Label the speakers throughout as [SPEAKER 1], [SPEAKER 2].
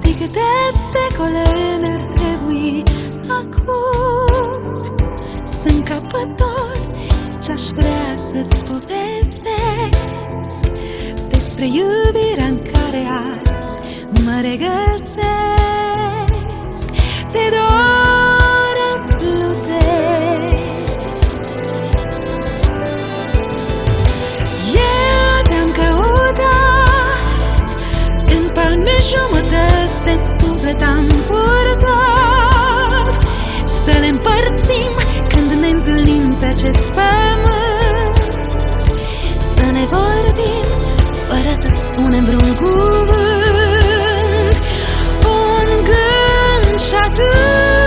[SPEAKER 1] Știi câte secole mi-ar trebui acum să încapă tot ce-aș vrea să-ți povestesc despre iubirea în care azi mă regăsesc. Te doar îmi plutesc. Eu te-am căutat în palme jumătăți de suflet am purtat, să ne împărțim când ne împlinim pe acest pământ, să ne vorbim fără să spunem vreun cuvânt, un gând și atât.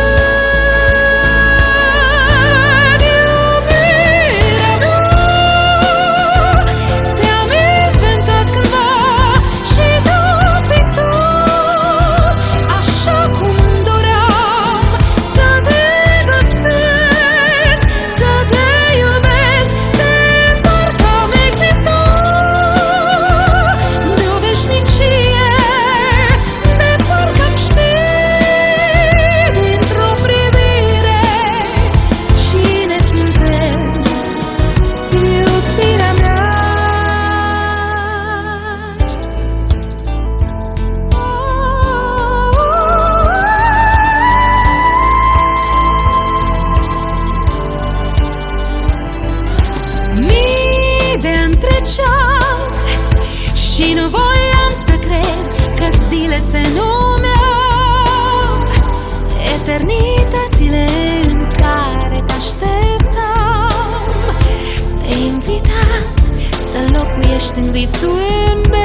[SPEAKER 1] Și nu voiam să cred că zile se numeau eternitățile în care te așteptam. Te invitam să locuiești în visul meu.